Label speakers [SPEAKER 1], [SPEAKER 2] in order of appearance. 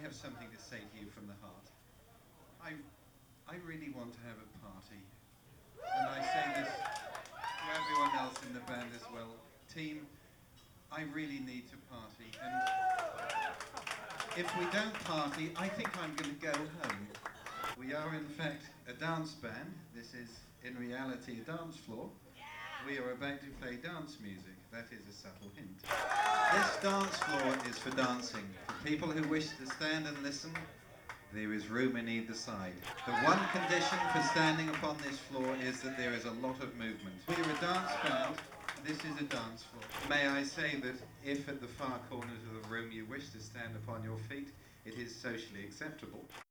[SPEAKER 1] have something to say to you from the heart. I really want to have a party. And I say this to everyone else in the band as well. Team, I really need to party. And if we don't party, I think I'm going to go home. We are in fact a dance band. This is in reality a dance floor. We are about to play dance music. That is a subtle hint. This dance floor is for dancing. For people who wish to stand and listen, there is room in either side. The one condition for standing upon this floor is that there is a lot of movement. We are a dance band. This is a dance floor. May I say that if at the far corners of the room you wish to stand upon your feet, it is socially acceptable.